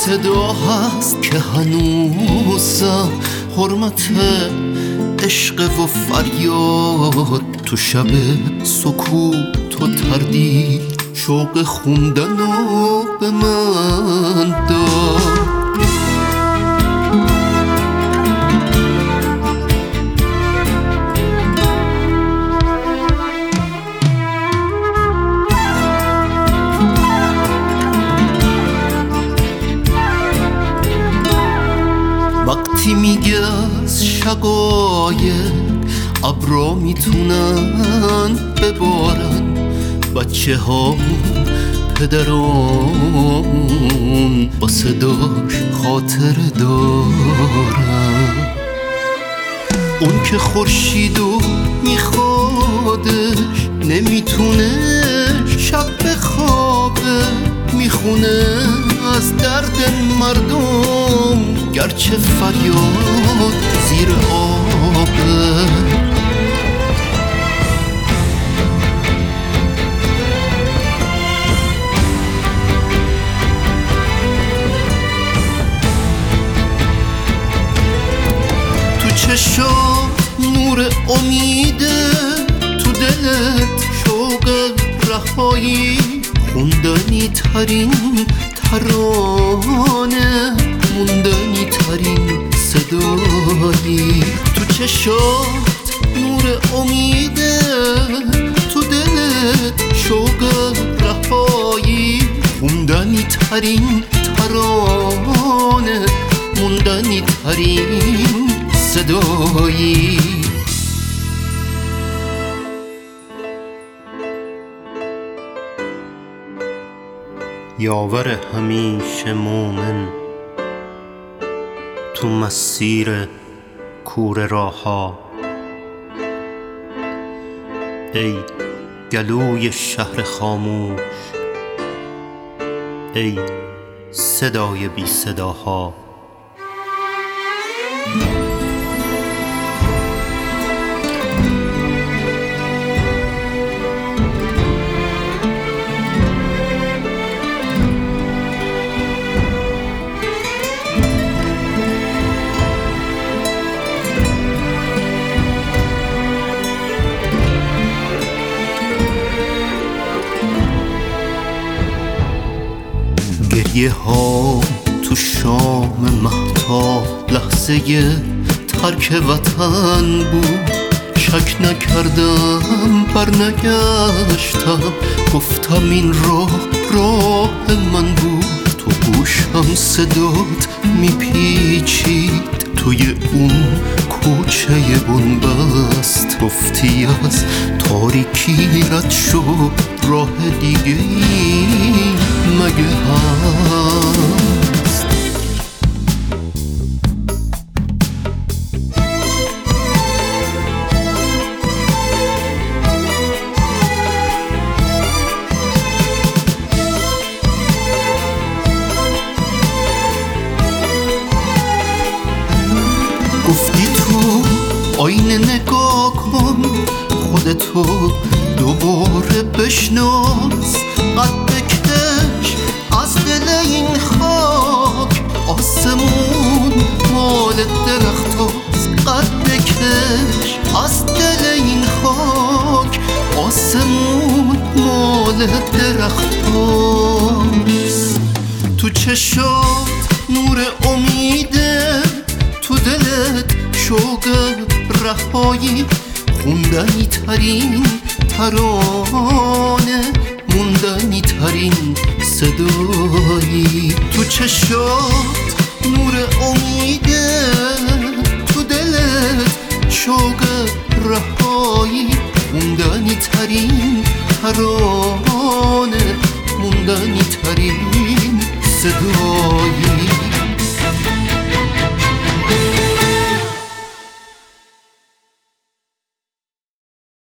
صدا هست که هنوزم حرمت عشق و فریاد تو شب سکوت و تردید شوق خوندن و به من داد. وقتی میگه از شقایق ابرا میتونن ببارن بچه ها پدران با صداش خاطر دارن. اون که خورشیدو میخوادش نمیتونه شب بخوابه، میخونه از درد مردم گرچه فریاد زیر آبه. تو چشات نور امیده، تو دلت شوق رهایی، خوندنی ترین ترانه، موندنی ترین صدایی. تو چشات نور امیده، تو دلت شوق رهایی، خوندنی ترین ترانه، موندنی ترین صدایی. یاور همیشه مومن تو مسیر کوره راه‌ها، ای گلوی شهر خاموش، ای صدای بی صداها. گریه ها تو شام مهتاب لحظه ترک وطن بود، شک نکردم برنگشتم، گفتم این راه من بود. تو گوشم صدات میپیچید توی اون کوچه بنبست، گفتی از تاریکی رد شو راه دیگه ای مگه هست؟ گفتی تو آینه نگاه کن، خودتو دوباره بشناس، قد بکش از دل این خاک، آسمون مال درخت هاست. قد بکش از دل این خاک، آسمون مال درخت هاست. تو چشات نور امیده، تو دلت شوق رهایی، خوندنی ترین ترانه، موندنی ترین صدایی. تو چشات نور امیده، تو دلت شوق رهایی، خوندنی ترین ترانه، موندنی ترین صدایی.